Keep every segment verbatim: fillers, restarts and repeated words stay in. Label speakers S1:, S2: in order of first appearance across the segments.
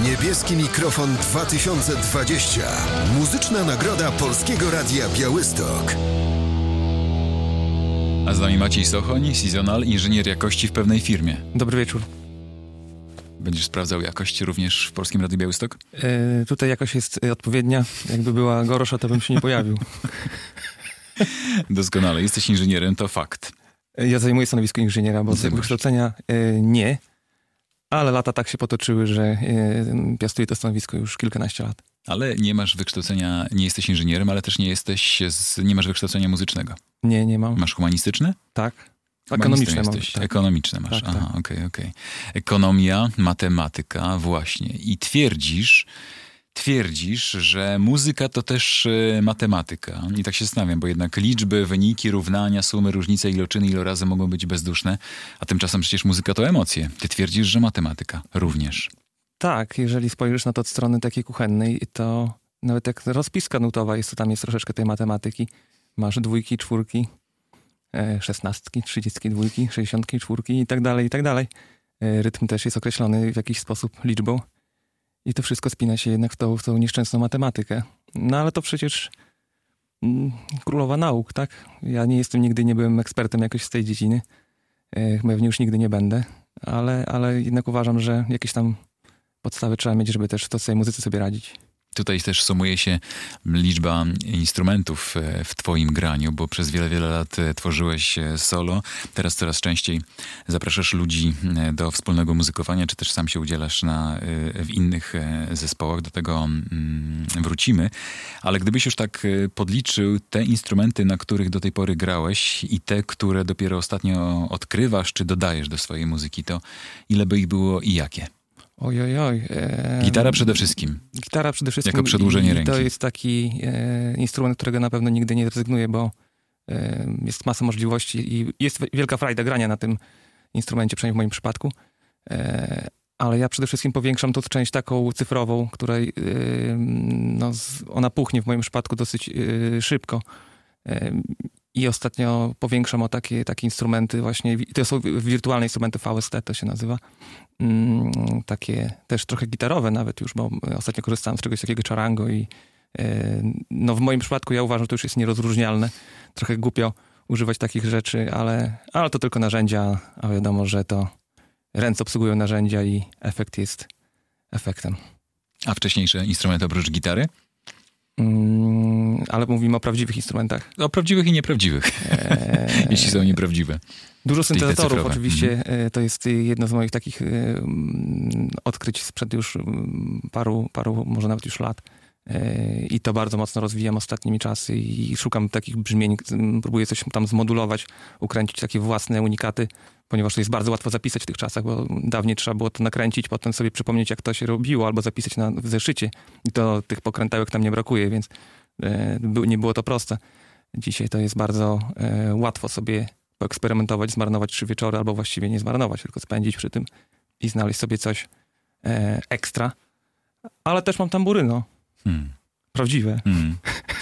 S1: Niebieski Mikrofon dwa tysiące dwadzieścia. Muzyczna nagroda Polskiego Radia Białystok.
S2: A z nami Maciej Sochoń, Seasonal, inżynier jakości w pewnej firmie.
S3: Dobry wieczór.
S2: Będziesz sprawdzał jakość również w Polskim Radiu Białystok?
S3: E, tutaj jakość jest odpowiednia. Jakby była gorsza, to bym się nie pojawił.
S2: Doskonale. Jesteś inżynierem, to fakt.
S3: Ja zajmuję stanowisko inżyniera, bo z wykształcenia e, nie, ale lata tak się potoczyły, że e, piastuję to stanowisko już kilkanaście lat.
S2: Ale nie masz wykształcenia, nie jesteś inżynierem, ale też nie jesteś, z, nie masz wykształcenia muzycznego.
S3: Nie, nie mam.
S2: Masz humanistyczne?
S3: Tak. Ekonomiczne mam.
S2: Jesteś.
S3: Tak.
S2: Ekonomiczne masz.
S3: Tak,
S2: Aha,
S3: tak.
S2: okej, okay, okej. Okay. Ekonomia, matematyka, właśnie. I twierdzisz, twierdzisz, że muzyka to też y, matematyka. I tak się zastanawiam, bo jednak liczby, wyniki, równania, sumy, różnice, iloczyny, ilorazy mogą być bezduszne, a tymczasem przecież muzyka to emocje. Ty twierdzisz, że matematyka również.
S3: Tak, jeżeli spojrzysz na to od strony takiej kuchennej, to nawet jak rozpiska nutowa jest, to tam jest troszeczkę tej matematyki. Masz dwójki, czwórki, e, szesnastki, trzydziestki, dwójki, sześćdziesiątki, czwórki i tak dalej, i tak dalej. E, rytm też jest określony w jakiś sposób liczbą. I to wszystko spina się jednak w tą, w tą nieszczęsną matematykę. No ale to przecież mm, królowa nauk, tak? Ja nie jestem, nigdy nie byłem ekspertem jakoś z tej dziedziny. E, pewnie już nigdy nie będę. Ale, ale jednak uważam, że jakieś tam podstawy trzeba mieć, żeby też w tej muzyce sobie radzić.
S2: Tutaj też sumuje się liczba instrumentów w twoim graniu, bo przez wiele, wiele lat tworzyłeś solo. Teraz coraz częściej zapraszasz ludzi do wspólnego muzykowania, czy też sam się udzielasz na, w innych zespołach. Do tego wrócimy. Ale gdybyś już tak podliczył te instrumenty, na których do tej pory grałeś i te, które dopiero ostatnio odkrywasz, czy dodajesz do swojej muzyki, to ile by ich było i jakie?
S3: Oj, oj, oj. E,
S2: Gitara przede wszystkim.
S3: Gitara przede wszystkim.
S2: Jako przedłużenie
S3: i,
S2: ręki.
S3: To jest taki e, instrument, którego na pewno nigdy nie zrezygnuję, bo e, jest masa możliwości i jest wielka frajda grania na tym instrumencie, przynajmniej w moim przypadku. E, ale ja przede wszystkim powiększam tą część taką cyfrową, której e, no, ona puchnie w moim przypadku dosyć e, szybko. E, I ostatnio powiększam o takie, takie instrumenty właśnie, to są wirtualne instrumenty V S T, to się nazywa. Mm, takie też trochę gitarowe nawet już, bo ostatnio korzystałem z czegoś takiego charango i e, no w moim przypadku ja uważam, że to już jest nierozróżnialne. Trochę głupio używać takich rzeczy, ale, ale to tylko narzędzia, a wiadomo, że to ręce obsługują narzędzia i efekt jest efektem.
S2: A wcześniejsze instrumenty oprócz gitary?
S3: Mm, ale mówimy o prawdziwych instrumentach.
S2: O prawdziwych i nieprawdziwych, eee, jeśli są nieprawdziwe.
S3: Dużo syntezatorów
S2: cyfrowe.
S3: oczywiście.
S2: Mm-hmm.
S3: To jest jedno z moich takich odkryć sprzed już paru, paru może nawet już lat. I to bardzo mocno rozwijam ostatnimi czasy i szukam takich brzmień, próbuję coś tam zmodulować, ukręcić takie własne unikaty, ponieważ to jest bardzo łatwo zapisać w tych czasach, bo dawniej trzeba było to nakręcić, potem sobie przypomnieć, jak to się robiło, albo zapisać na, w zeszycie. I to tych pokrętałek tam nie brakuje, więc e, nie było to proste. Dzisiaj to jest bardzo e, łatwo sobie poeksperymentować, zmarnować trzy wieczory, albo właściwie nie zmarnować, tylko spędzić przy tym i znaleźć sobie coś e, ekstra. Ale też mam tamburyno. Hmm. Prawdziwe. Hmm.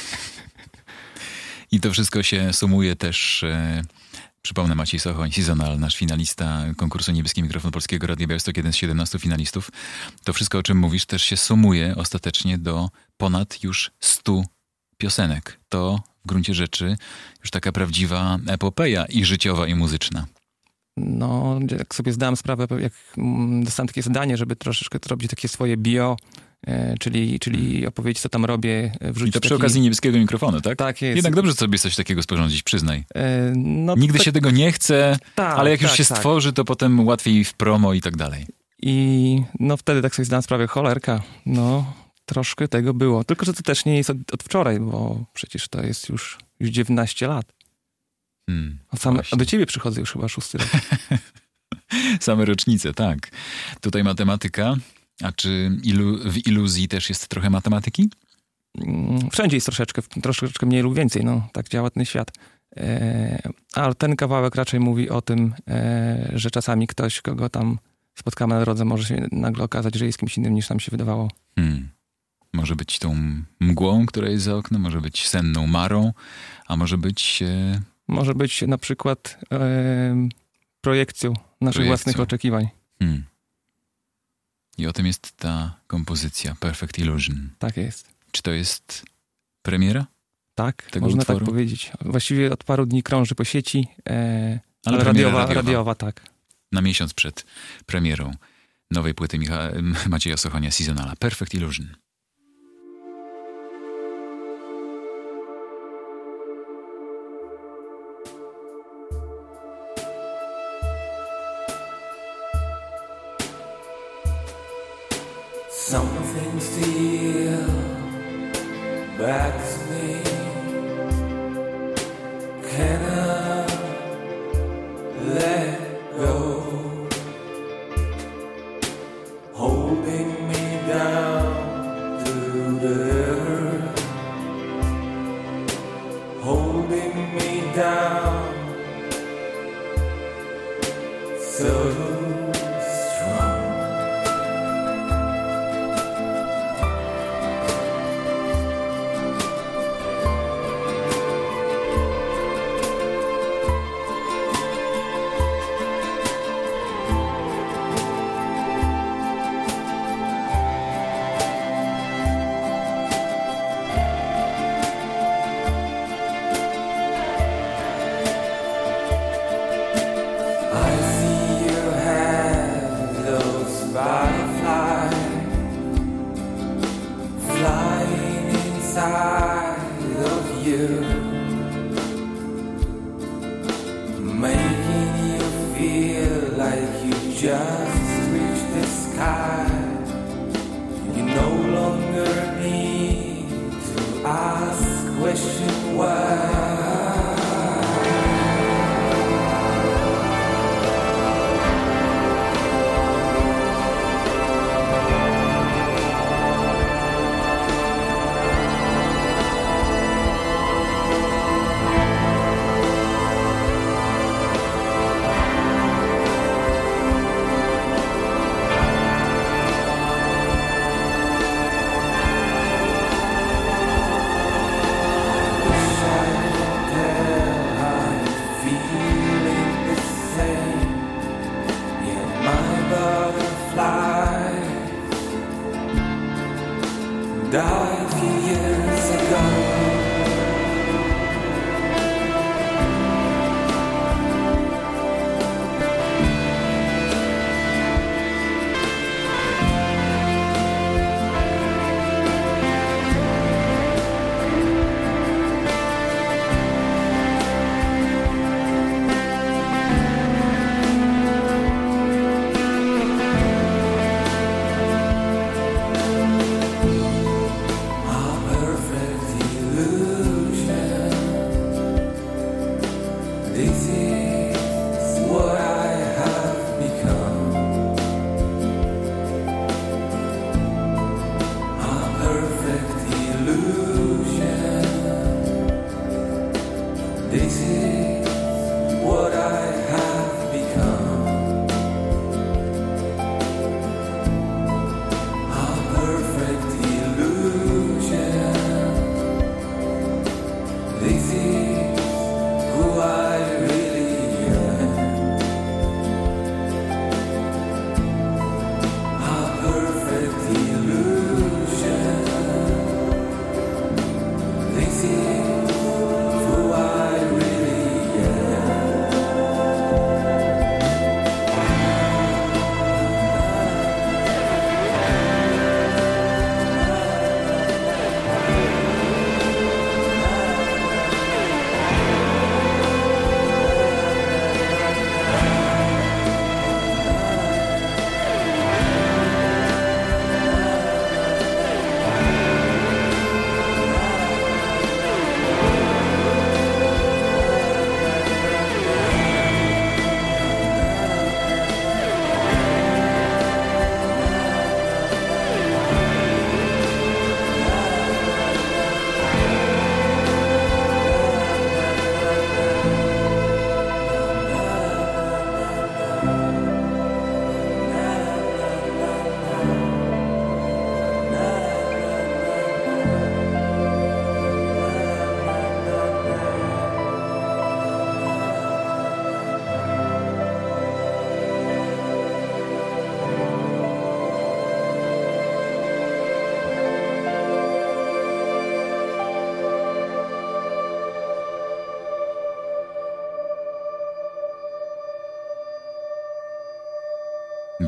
S2: I to wszystko się sumuje też, e, przypomnę, Maciej Sochoń, Seasonal, nasz finalista konkursu Niebieski Mikrofon Polskiego Radia Białystok, jeden z siedemnastu finalistów. To wszystko, o czym mówisz, też się sumuje ostatecznie do ponad już stu piosenek. To w gruncie rzeczy już taka prawdziwa epopeja i życiowa, i muzyczna.
S3: No, jak sobie zdałem sprawę, jak dostałem takie zadanie, żeby troszeczkę robić takie swoje bio, e, czyli, czyli opowiedzieć, co tam robię. Wrzucić
S2: I to przy
S3: taki...
S2: okazji Niebieskiego Mikrofonu, tak?
S3: Tak jest.
S2: Jednak dobrze sobie coś takiego sporządzić, przyznaj.
S3: E, no,
S2: Nigdy
S3: tak...
S2: się tego nie chce,
S3: tak,
S2: ale jak już
S3: tak,
S2: się
S3: tak.
S2: stworzy, to potem łatwiej w promo i tak dalej.
S3: I no wtedy tak sobie zdałem sprawę, cholerka, no troszkę tego było. Tylko, że to też nie jest od, od wczoraj, bo przecież to jest już, już dziewiętnaście lat.
S2: Hmm,
S3: a, sam, a do ciebie przychodzę już chyba szósty rok.
S2: Same rocznice, tak. Tutaj matematyka. A czy ilu, w iluzji też jest trochę matematyki?
S3: Wszędzie jest troszeczkę, troszeczkę mniej lub więcej. No, tak działa ten świat. E, ale ten kawałek raczej mówi o tym, e, że czasami ktoś, kogo tam spotkamy na drodze, może się nagle okazać, że jest kimś innym, niż nam się wydawało.
S2: Hmm. Może być tą mgłą, która jest za oknem, może być senną marą, a może być... E...
S3: Może być na przykład e, projekcją naszych
S2: projekcją.
S3: własnych oczekiwań.
S2: Hmm. I o tym jest ta kompozycja Perfect Illusion.
S3: Tak jest.
S2: Czy to jest premiera?
S3: Tak,
S2: tego
S3: można
S2: utworu?
S3: tak powiedzieć. Właściwie od paru dni krąży po sieci, e,
S2: Ale
S3: ale
S2: premiera
S3: radiowa,
S2: radiowa.
S3: radiowa, tak.
S2: Na miesiąc przed premierą nowej płyty Micha- Macieja Sochonia Seasonala. Perfect Illusion.
S4: Something still backs me. Can I let go? Holding me down through the earth, holding me down so strong. Just reach the sky. You no longer need to ask question why. Died a few years ago.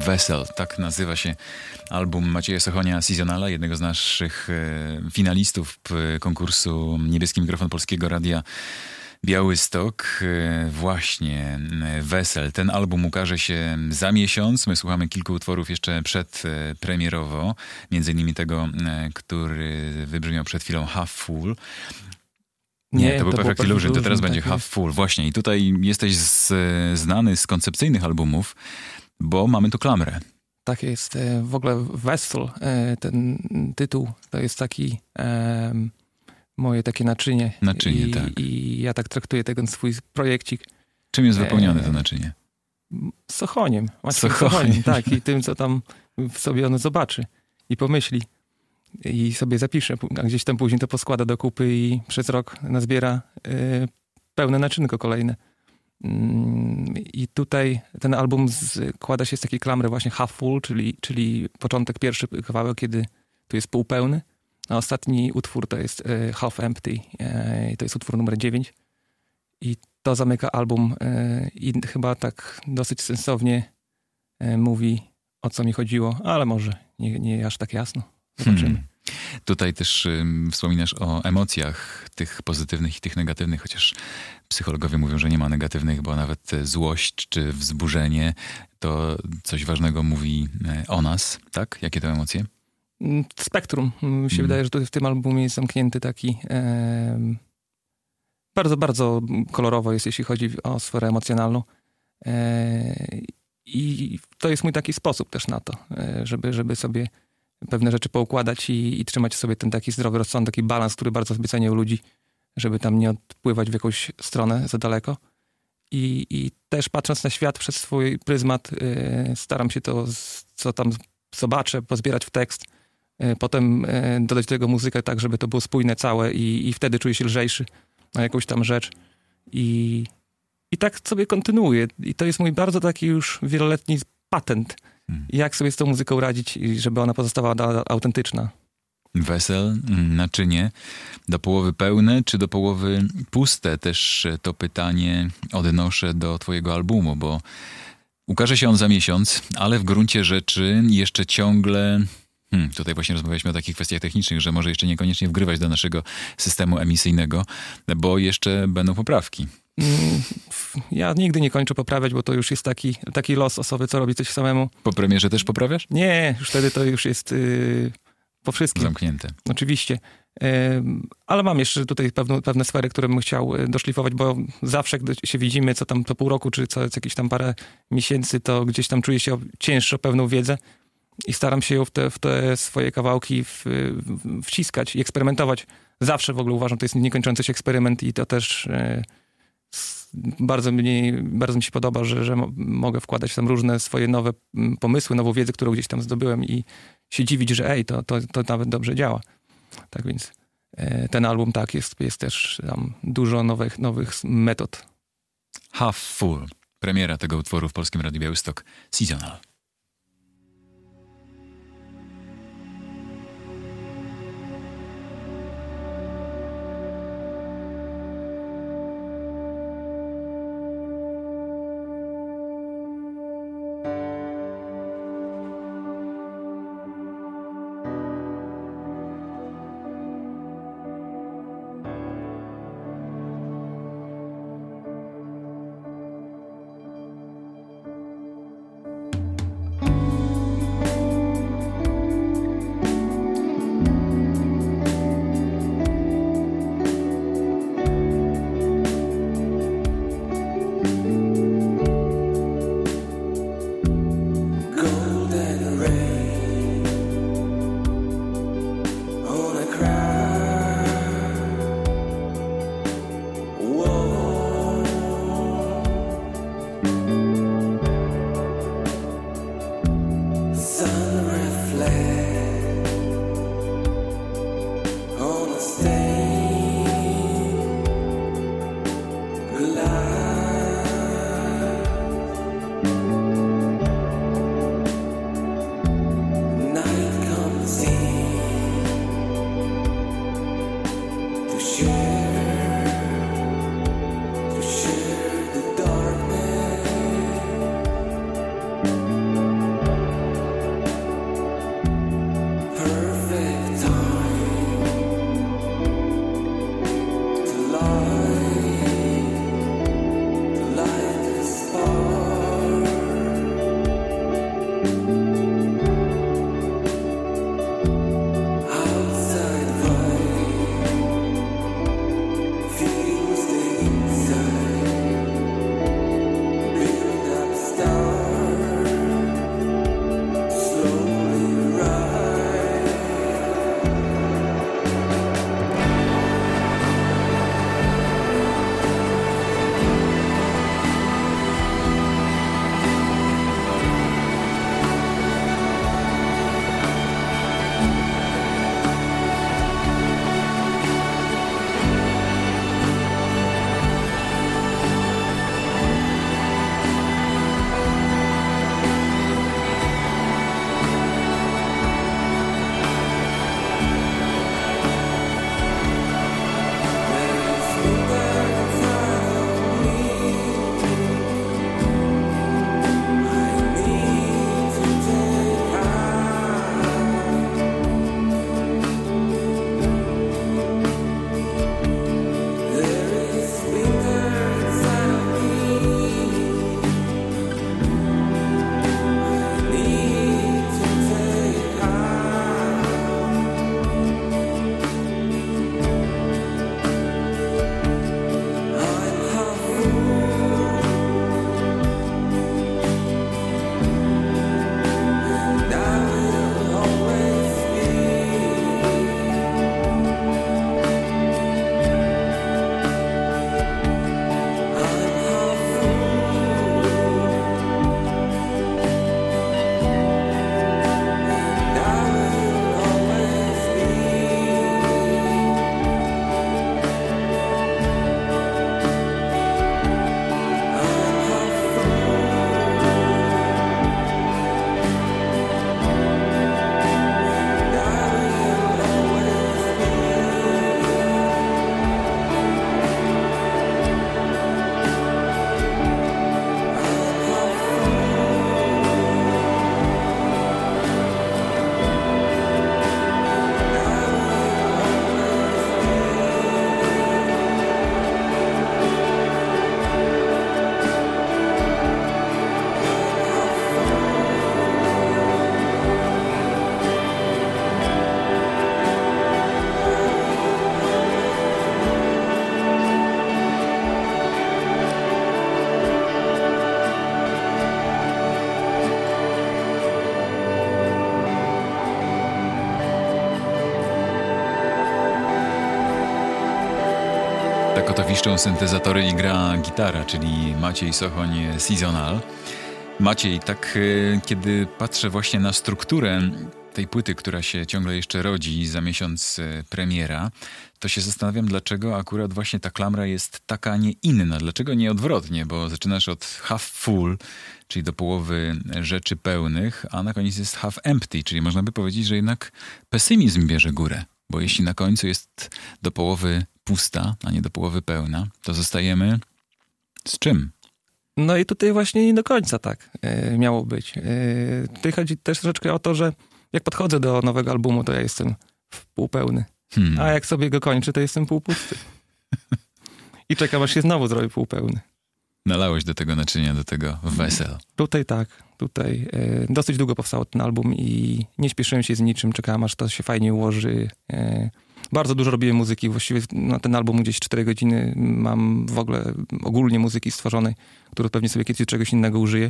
S2: Wesel, tak nazywa się album Macieja Sochonia Seasonala, jednego z naszych e, finalistów p- konkursu Niebieski Mikrofon Polskiego Radia Białystok. E, właśnie e, Wesel. Ten album ukaże się za miesiąc. My słuchamy kilku utworów jeszcze przedpremierowo, między innymi tego, e, który wybrzmiał przed chwilą Half Full. Nie, Nie, to był to Perfect Illusion, to teraz będzie Half Full. Właśnie, i tutaj jesteś z, znany z koncepcyjnych albumów, bo mamy tu klamrę.
S3: Tak jest. W ogóle Wesel, ten tytuł, to jest taki um, moje takie naczynie.
S2: Naczynie,
S3: I,
S2: tak.
S3: I ja tak traktuję ten swój projekcik.
S2: Czym jest wypełnione to naczynie?
S3: Sochoniem.
S2: Sochoniem.
S3: Sochoniem, tak. I tym, co tam w sobie on zobaczy i pomyśli. I sobie zapisze, a gdzieś tam później to poskłada do kupy i przez rok nazbiera y, pełne naczynko kolejne. Y, I tutaj ten album składa się z takiej klamry właśnie half full, czyli, czyli początek, pierwszy kawałek, kiedy tu jest półpełny, a ostatni utwór to jest y, half empty, y, to jest utwór numer dziewięć. I to zamyka album y, i chyba tak dosyć sensownie y, mówi, o co mi chodziło, ale może nie, nie aż tak jasno. Zobaczymy. Hmm.
S2: Tutaj też y, wspominasz o emocjach, tych pozytywnych i tych negatywnych, chociaż psychologowie mówią, że nie ma negatywnych, bo nawet złość czy wzburzenie to coś ważnego mówi o nas, tak? Jakie to emocje?
S3: Spektrum. Mi się
S2: hmm.
S3: wydaje, że tutaj w tym albumie jest zamknięty taki e, bardzo, bardzo kolorowo jest, jeśli chodzi o sferę emocjonalną. E, I to jest mój taki sposób też na to, e, żeby, żeby sobie pewne rzeczy poukładać i, i trzymać sobie ten taki zdrowy rozsądek, taki balans, który bardzo sobie cenię u ludzi, żeby tam nie odpływać w jakąś stronę za daleko. I, i też patrząc na świat przez swój pryzmat, y, staram się to, co tam zobaczę, pozbierać w tekst, y, potem y, dodać do tego muzykę tak, żeby to było spójne całe i, i wtedy czuję się lżejszy na jakąś tam rzecz. I, i tak sobie kontynuuję. I to jest mój bardzo taki już wieloletni patent, jak sobie z tą muzyką radzić, żeby ona pozostawała autentyczna.
S2: Wesel, naczynie, do połowy pełne czy do połowy puste? Też to pytanie odnoszę do twojego albumu, bo ukaże się on za miesiąc, ale w gruncie rzeczy jeszcze ciągle... Hmm, tutaj właśnie rozmawialiśmy o takich kwestiach technicznych, że może jeszcze niekoniecznie wgrywać do naszego systemu emisyjnego, bo jeszcze będą poprawki.
S3: Ja nigdy nie kończę poprawiać, bo to już jest taki, taki los osoby, co robi coś samemu.
S2: Po premierze też poprawiasz?
S3: Nie, już wtedy to już jest yy, po wszystkim.
S2: Zamknięte.
S3: Oczywiście. Yy, ale mam jeszcze tutaj pewne, pewne sfery, które bym chciał doszlifować, bo zawsze, gdy się widzimy, co tam to pół roku, czy co jakieś tam parę miesięcy, to gdzieś tam czuję się cięższy o pewną wiedzę i staram się ją w te, w te swoje kawałki w, w, wciskać i eksperymentować. Zawsze w ogóle uważam, to jest niekończący się eksperyment i to też... Yy, Bardzo mi, bardzo mi się podoba, że, że mogę wkładać tam różne swoje nowe pomysły, nową wiedzę, którą gdzieś tam zdobyłem i się dziwić, że ej, to, to, to nawet dobrze działa. Tak więc e, ten album, tak, jest, jest też tam dużo nowych, nowych metod.
S2: Half Full. Premiera tego utworu w Polskim Radiu Białystok. Seasonal. Tak oto wiszczą syntezatory i gra gitara, czyli Maciej Sochoń Seasonal. Maciej, tak y, kiedy patrzę właśnie na strukturę tej płyty, która się ciągle jeszcze rodzi, za miesiąc y, premiera, to się zastanawiam, dlaczego akurat właśnie ta klamra jest taka, a nie inna. Dlaczego nie odwrotnie, bo zaczynasz od half full, czyli do połowy rzeczy pełnych, a na koniec jest half empty, czyli można by powiedzieć, że jednak pesymizm bierze górę. Bo jeśli na końcu jest do połowy pusta, a nie do połowy pełna, to zostajemy z czym?
S3: No i tutaj właśnie nie do końca tak e, miało być. E, tutaj chodzi też troszeczkę o to, że jak podchodzę do nowego albumu, to ja jestem półpełny. Hmm. A jak sobie go kończę, to jestem półpusty. I czekam, aż się znowu zrobi półpełny.
S2: Nalałeś do tego naczynia, do tego wesel.
S3: Tutaj tak. Tutaj e, dosyć długo powstał ten album i nie śpieszyłem się z niczym. Czekałem, aż to się fajnie ułoży. E, bardzo dużo robiłem muzyki. Właściwie na ten album gdzieś cztery godziny mam w ogóle ogólnie muzyki stworzonej, którą pewnie sobie kiedyś czegoś innego użyję.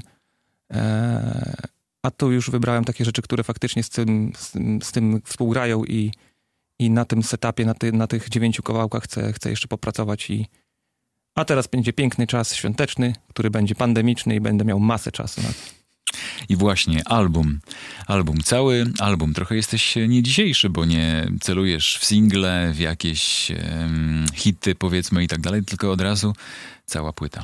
S3: E, a tu już wybrałem takie rzeczy, które faktycznie z tym, z tym, z tym współgrają i, i na tym setupie, na, ty, na tych dziewięciu kawałkach chcę, chcę jeszcze popracować. I, a teraz będzie piękny czas świąteczny, który będzie pandemiczny i będę miał masę czasu na to.
S2: I właśnie album. Album, cały album. Trochę jesteś nie dzisiejszy, bo nie celujesz w single, w jakieś um, hity powiedzmy i tak dalej, tylko od razu cała płyta.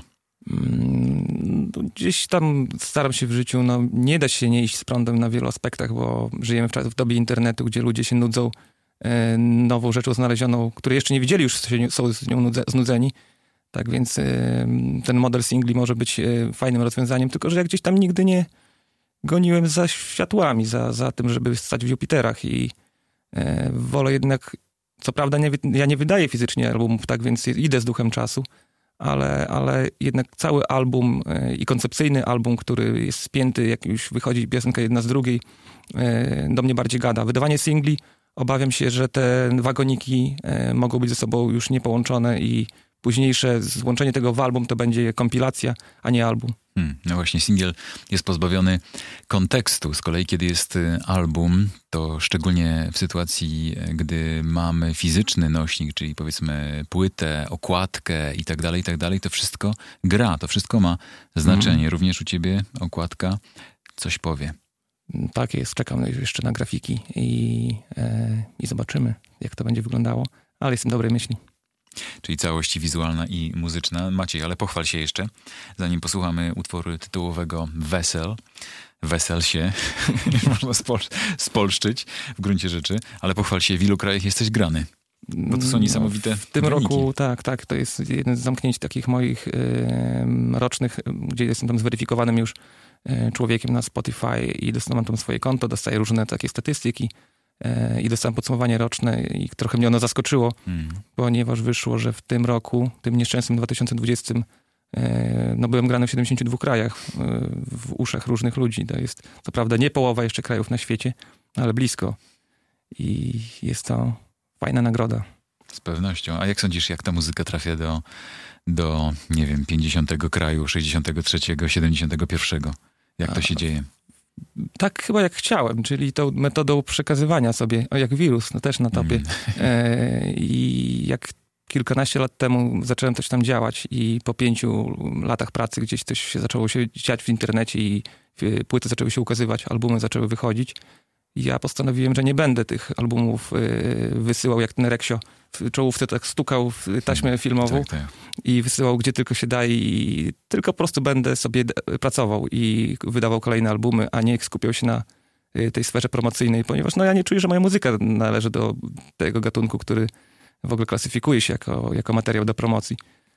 S3: Mm, gdzieś tam staram się w życiu, no nie da się nie iść z prądem na wielu aspektach, bo żyjemy w, czas, w dobie internetu, gdzie ludzie się nudzą e, nową rzeczą znalezioną, które jeszcze nie widzieli, już się, są z nią nudze, znudzeni. Tak więc e, ten model singli może być e, fajnym rozwiązaniem, tylko że ja gdzieś tam nigdy nie goniłem za światłami, za, za tym, żeby stać w Jupiterach i e, wolę jednak, co prawda nie, ja nie wydaję fizycznie albumów, tak więc idę z duchem czasu, ale, ale jednak cały album e, i koncepcyjny album, który jest spięty, jak już wychodzi piosenka jedna z drugiej, e, do mnie bardziej gada. Wydawanie singli, obawiam się, że te wagoniki e, mogą być ze sobą już niepołączone i późniejsze złączenie tego w album to będzie kompilacja, a nie album.
S2: Hmm, no właśnie, singiel jest pozbawiony kontekstu. Z kolei, kiedy jest album, to szczególnie w sytuacji, gdy mamy fizyczny nośnik, czyli powiedzmy płytę, okładkę i tak dalej, i tak dalej, to wszystko gra, to wszystko ma znaczenie. Mm. Również u ciebie okładka coś powie.
S3: Tak jest, czekam jeszcze na grafiki i, e, i zobaczymy, jak to będzie wyglądało, ale jestem dobrej myśli.
S2: Czyli całość wizualna i muzyczna. Maciej, ale pochwal się jeszcze, zanim posłuchamy utworu tytułowego Wesel. Wesel się, można spol- spolszczyć w gruncie rzeczy, ale pochwal się, w ilu krajach jesteś grany? Bo to są niesamowite
S3: no, w tym
S2: wyniki.
S3: roku, tak, tak, to jest jeden z zamknięć takich moich y, rocznych, gdzie jestem tam zweryfikowanym już y, człowiekiem na Spotify i dostałem tam swoje konto, dostaję różne takie statystyki y, i dostałem podsumowanie roczne i trochę mnie ono zaskoczyło, hmm. ponieważ wyszło, że w tym roku, tym nieszczęsnym dwa tysiące dwudziestym, y, no byłem grany w siedemdziesięciu dwóch krajach, y, w uszach różnych ludzi. To jest, co prawda, nie połowa jeszcze krajów na świecie, ale blisko. I jest to fajna nagroda.
S2: Z pewnością. A jak sądzisz, jak ta muzyka trafia do, do nie wiem, pięćdziesiątego kraju, sześćdziesiątego trzeciego, siedemdziesiątego pierwszego? Jak to się dzieje?
S3: Tak chyba jak chciałem, czyli tą metodą przekazywania sobie, o jak wirus, no też na topie. Mm. E, I jak kilkanaście lat temu zacząłem coś tam działać i po pięciu latach pracy gdzieś coś się zaczęło się dziać w internecie i płyty zaczęły się ukazywać, albumy zaczęły wychodzić. Ja postanowiłem, że nie będę tych albumów y, wysyłał jak ten Reksio w czołówce tak stukał w taśmę filmową tak, tak. i wysyłał gdzie tylko się da i tylko po prostu będę sobie pracował i wydawał kolejne albumy, a nie skupiał się na y, tej sferze promocyjnej, ponieważ no ja nie czuję, że moja muzyka należy do tego gatunku, który w ogóle klasyfikuje się jako, jako materiał do promocji.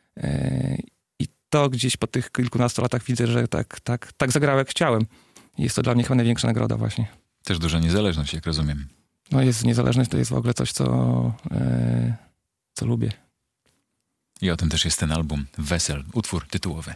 S3: Y, I to gdzieś po tych kilkunastu latach widzę, że tak, tak, tak zagrałem jak chciałem. I jest to dla mnie chyba największa nagroda właśnie.
S2: Też duża niezależność, jak rozumiem.
S3: No jest niezależność, to jest w ogóle coś, co, yy, co lubię.
S2: I o tym też jest ten album Wesel, utwór tytułowy.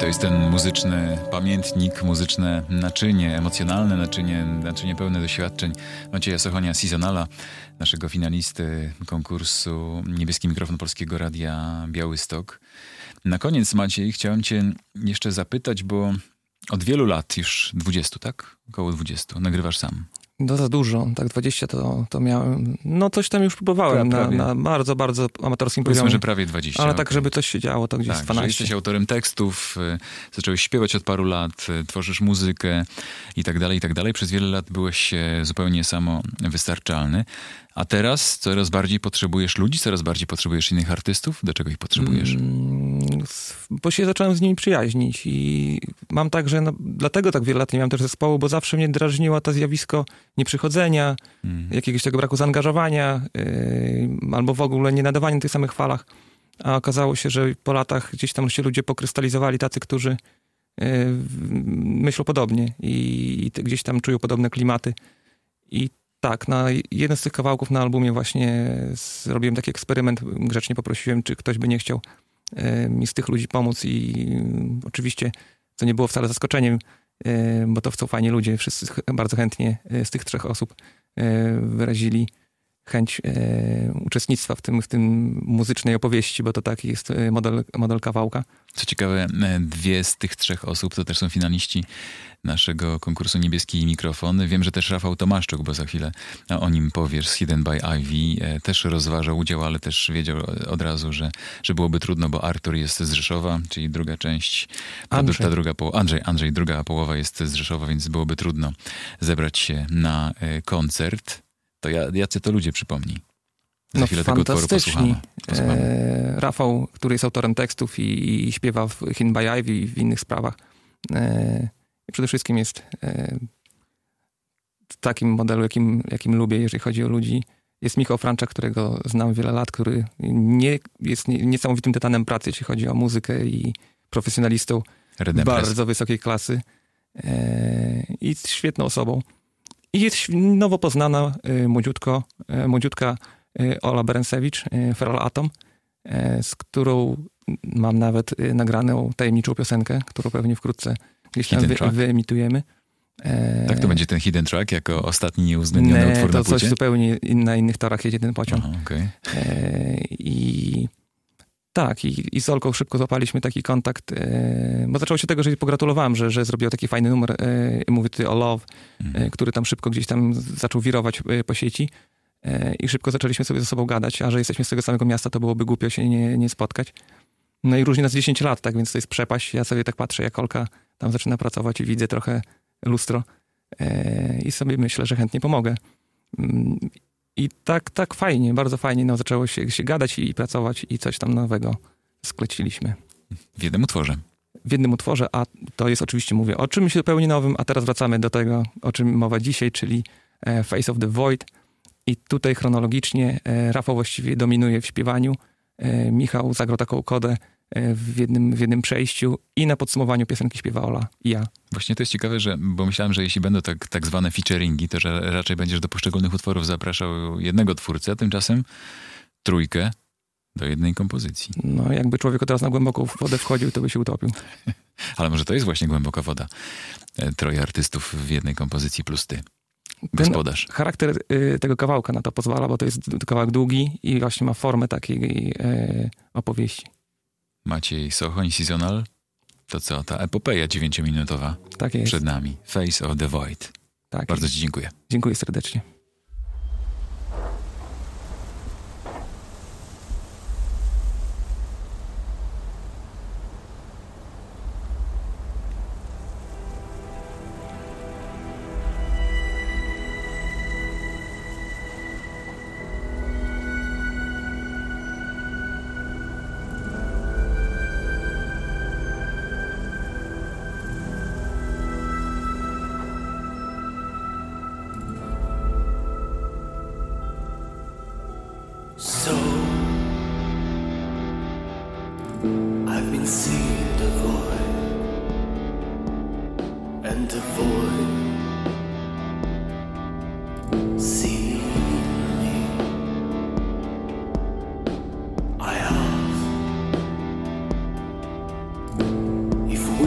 S2: To jest ten muzyczny pamiętnik, muzyczne naczynie, emocjonalne naczynie, naczynie pełne doświadczeń Macieja Sochonia, Seasonala, naszego finalisty konkursu Niebieski Mikrofon Polskiego Radia Białystok. Na koniec, Maciej, chciałem cię jeszcze zapytać, bo od wielu lat, już dwudziestu, tak? Około dwudziestu, nagrywasz sam.
S3: No za dużo, tak dwadzieścia to, to miałem. No coś tam już próbowałem na, na bardzo, bardzo amatorskim
S2: Powiedzmy,
S3: poziomie.
S2: że prawie dwadzieścia.
S3: Ale
S2: okay.
S3: tak, żeby coś się działo, to gdzieś
S2: tak,
S3: z dwanaście.
S2: Jesteś autorem tekstów, y, zacząłeś śpiewać od paru lat, y, tworzysz muzykę i tak dalej, i tak dalej. Przez wiele lat byłeś y, zupełnie samowystarczalny. A teraz coraz bardziej potrzebujesz ludzi, coraz bardziej potrzebujesz innych artystów. Do czego ich potrzebujesz?
S3: Mm, bo się zacząłem z nimi przyjaźnić i mam tak, że no, dlatego tak wiele lat nie miałem też zespołu, bo zawsze mnie drażniło to zjawisko nieprzychodzenia, mm. jakiegoś tego braku zaangażowania, yy, albo w ogóle nie nadawania na tych samych falach. A okazało się, że po latach gdzieś tam się ludzie pokrystalizowali, tacy, którzy yy, myślą podobnie i, i gdzieś tam czują podobne klimaty. I tak, na jeden z tych kawałków na albumie właśnie zrobiłem taki eksperyment. Grzecznie poprosiłem, czy ktoś by nie chciał y, mi z tych ludzi pomóc i y, oczywiście, co nie było wcale zaskoczeniem, y, bo to chcą fajni ludzie. Wszyscy bardzo chętnie y, z tych trzech osób y, wyrazili chęć y, uczestnictwa w tym, w tym muzycznej opowieści, bo to taki jest y, model, model kawałka.
S2: Co ciekawe, dwie z tych trzech osób to też są finaliści naszego konkursu Niebieski Mikrofon. Wiem, że też Rafał Tomaszczuk, bo za chwilę o nim powiesz, z Hidden by Ivy, też rozważał udział, ale też wiedział od razu, że, że byłoby trudno, bo Artur jest z Rzeszowa, czyli druga część, ta, ta druga połowa, Andrzej, Andrzej, druga połowa jest z Rzeszowa, więc byłoby trudno zebrać się na koncert. To ja, jacy to ludzie, przypomnij. Za
S3: no
S2: chwilę tego utworu posłuchamy. posłuchamy.
S3: E, Rafał, który jest autorem tekstów i, i śpiewa w Hidden by Ivy i w innych sprawach. E, przede wszystkim jest e, w takim modelu, jakim, jakim lubię, jeżeli chodzi o ludzi. Jest Michał Franczak, którego znam wiele lat, który nie, jest nie, niesamowitym tytanem pracy, jeśli chodzi o muzykę i profesjonalistą
S2: Redempres.
S3: Bardzo wysokiej klasy. E, I jest świetną osobą. I jest nowo poznana e, młodziutko, e, młodziutka e, Ola Berensewicz, e, Feral Atom, e, z którą mam nawet e, nagraną tajemniczą piosenkę, którą pewnie wkrótce gdzieś tam wy, wyemitujemy. E,
S2: tak, to będzie ten hidden track jako ostatni nieuwzględniony
S3: nie,
S2: utwór
S3: to
S2: na płycie?
S3: coś zupełnie in, na innych torach jedzie ten pociąg.
S2: Aha, okay.
S3: e, I tak, i, i z Olką szybko złapaliśmy taki kontakt, e, bo zaczęło się tego, że jej pogratulowałem, że, że zrobiła taki fajny numer, e, mówię tutaj o Love, mhm. e, który tam szybko gdzieś tam zaczął wirować e, po sieci e, i szybko zaczęliśmy sobie ze sobą gadać, a że jesteśmy z tego samego miasta, to byłoby głupio się nie, nie spotkać. No i różni nas dziesięć lat, tak, więc to jest przepaść. Ja sobie tak patrzę, jak Olka tam zaczyna pracować i widzę trochę lustro e, i sobie myślę, że chętnie pomogę. I tak, tak fajnie, bardzo fajnie no, zaczęło się, się gadać i, i pracować i coś tam nowego skleciliśmy.
S2: W jednym utworze.
S3: W jednym utworze, a to jest oczywiście, mówię, o czymś zupełnie nowym, a teraz wracamy do tego, o czym mowa dzisiaj, czyli e, Face of the Void. I tutaj chronologicznie e, Rafał właściwie dominuje w śpiewaniu, e, Michał zagrał taką kodę e, w, jednym, w jednym przejściu i na podsumowaniu piosenki śpiewa Ola i ja. Właśnie
S2: to jest ciekawe, że, bo myślałem, że jeśli będą tak, tak zwane featuringi, to że raczej będziesz do poszczególnych utworów zapraszał jednego twórcę, a tymczasem trójkę do jednej kompozycji. No jakby człowiek od razu na głęboką wodę wchodził, to by się utopił. Ale może to jest właśnie głęboka woda. Troje artystów w jednej kompozycji plus ty. Gospodarz. Ten charakter y, tego kawałka na to pozwala, bo to jest kawałek długi i właśnie ma formę takiej y, opowieści. Maciej Sochoń, Seasonal. To co, ta epopeja dziewięciominutowa tak jest. Przed nami. Face of the Void. Tak Bardzo jest. Ci dziękuję. Dziękuję serdecznie.
S4: So I've been seeing the void, and the void seeing me. I ask if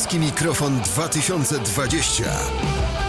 S1: Polski Mikrofon dwa tysiące dwadzieścia.